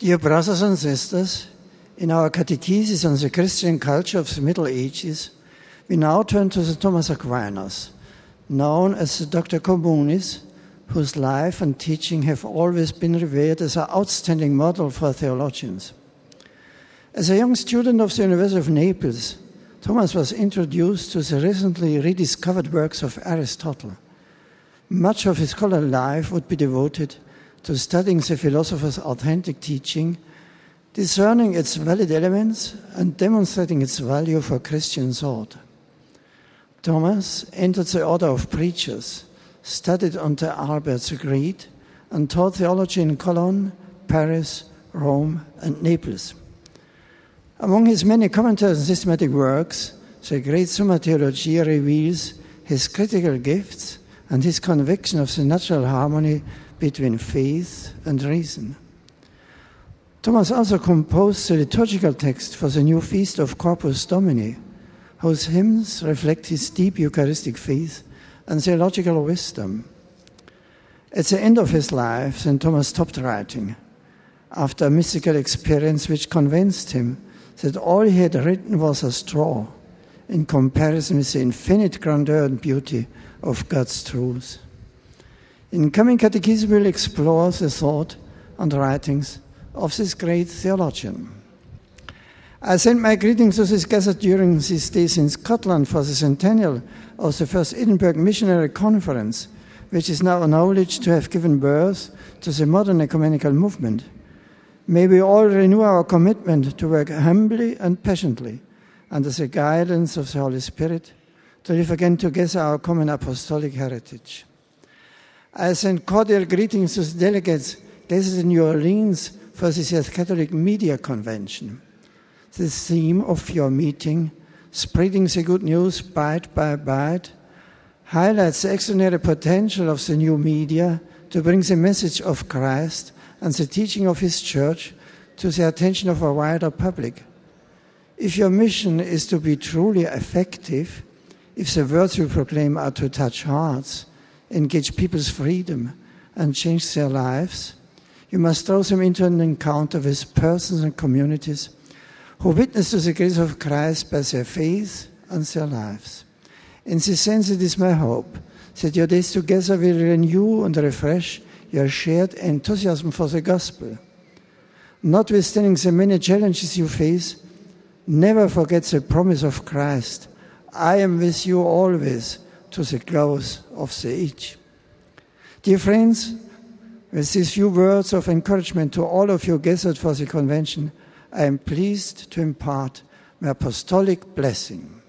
Dear brothers and sisters, in our catechesis on the Christian culture of the Middle Ages, we now turn to St. Thomas Aquinas, known as the Doctor Communis, whose life and teaching have always been revered as an outstanding model for theologians. As a young student of the University of Naples, Thomas was introduced to the recently rediscovered works of Aristotle. Much of his scholarly life would be devoted to studying the philosopher's authentic teaching, discerning its valid elements, and demonstrating its value for Christian thought. Thomas entered the order of preachers, studied under Albert the Great, and taught theology in Cologne, Paris, Rome, and Naples. Among his many commentaries and systematic works, the great Summa Theologiae reveals his critical gifts and his conviction of the natural harmony between faith and reason. Thomas also composed the liturgical text for the new feast of Corpus Domini, whose hymns reflect his deep Eucharistic faith and theological wisdom. At the end of his life, St. Thomas stopped writing after a mystical experience which convinced him that all he had written was a straw in comparison with the infinite grandeur and beauty of God's truth. In coming catechism, we'll explore the thought and writings of this great theologian. I send my greetings to those gathered during these days in Scotland for the centennial of the first Edinburgh Missionary Conference, which is now acknowledged to have given birth to the modern ecumenical movement. May we all renew our commitment to work humbly and passionately under the guidance of the Holy Spirit to live again together our common apostolic heritage. I send cordial greetings to the delegates gathered in New Orleans for this year's Catholic Media Convention. The theme of your meeting, Spreading the Good News Bite by Bite, highlights the extraordinary potential of the new media to bring the message of Christ and the teaching of His Church to the attention of a wider public. If your mission is to be truly effective, if the words you proclaim are to touch hearts, engage people's freedom, and change their lives, you must throw them into an encounter with persons and communities who witness to the grace of Christ by their faith and their lives. In this sense, it is my hope that your days together will renew and refresh your shared enthusiasm for the gospel. Notwithstanding the many challenges you face, never forget the promise of Christ. I am with you always to the close of the age. Dear friends, with these few words of encouragement to all of you gathered for the convention, I am pleased to impart my apostolic blessing.